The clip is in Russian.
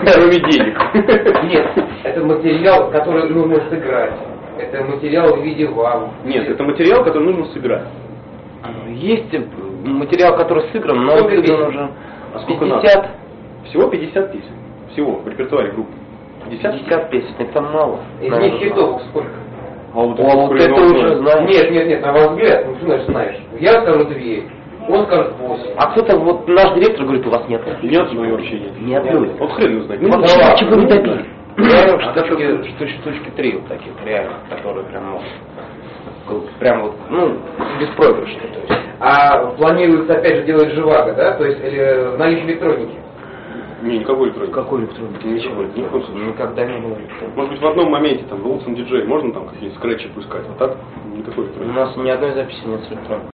Кроме денег. Нет, это материал, который нужно сыграть. Это материал в виде вам. Нет, это материал, который нужно собирать. Есть материал, который сыгран, но он сыгран уже А сколько 50. надо? Всего 50 песен. Всего в репертуаре группы. 50 песен, это мало. Из них хитов сколько? А вот это уже знаешь. Нет, на ваш взгляд, ну что значит знаешь? Я скажу 2, он скажет 8. А кто-то, вот наш директор говорит, у вас нет. Нет, ну и вообще нет. Ни одной. Вот хрен его знает. Вот да, чего не добили. Штучки Штучки 3 вот таких, реально, которые прям, прям вот, беспроигрышные, то есть. А планируется опять же делать живаго, да? То есть наличие электроники? Не, никакой электроники. Какой электроники? Ничего, ни в коем случае. Никогда не было электроники. Может быть, в одном моменте там Wilson DJ можно там какие-то скретчи пускать, а так никакой У электроники. нас ни одной записи нет с электроникой.